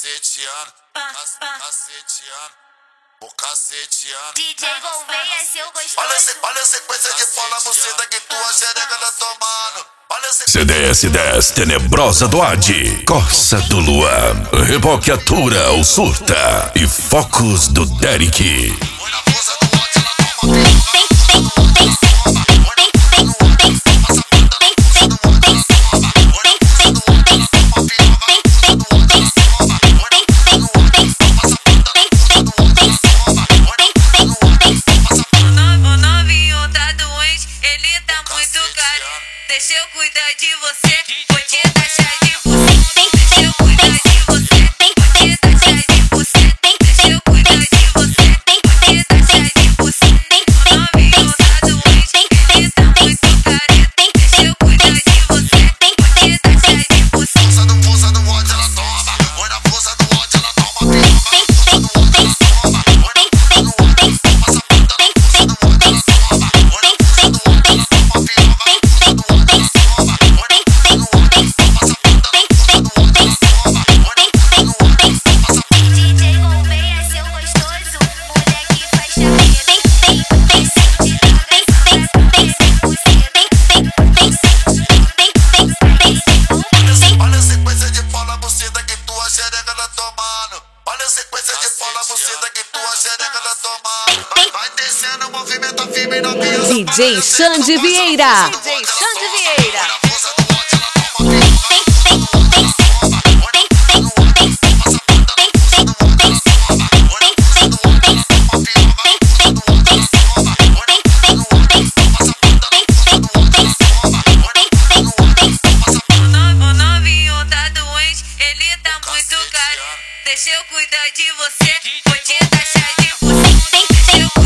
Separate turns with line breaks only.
caceteando, caceteando, o caceteando.
DJ Gouveia é seu gostoso.
Olha a sequência de bola buceta que tua xereca tá tomando.
CDS10 Tenebrosa do Adi, Corsa do Luan, Reboqueatura ou Surta e Focos do Derek.
Põe na força do ódio, ela toma.
Deixa eu cuidar de você, vou te taxar de você. Deixa eu cuidar de você, vou te taxar de você. Deixa eu cuidar de você, vou te taxar de você. O novinho tá doente, ele tá muito careta. Deixa eu cuidar de você, vou te taxar de você.
Força do ódio, ela toma. Põe na força do ódio, ela toma. Olha a sequência de bola buceta que tua xereca tá tomando. Vai descendo, movimenta firme na pista.
DJ Xande Vieira.
DJ Xande Vieira. O novinho tá doente, ele tá muito careta. Deixa eu cuidar de você, vou te taxar de você.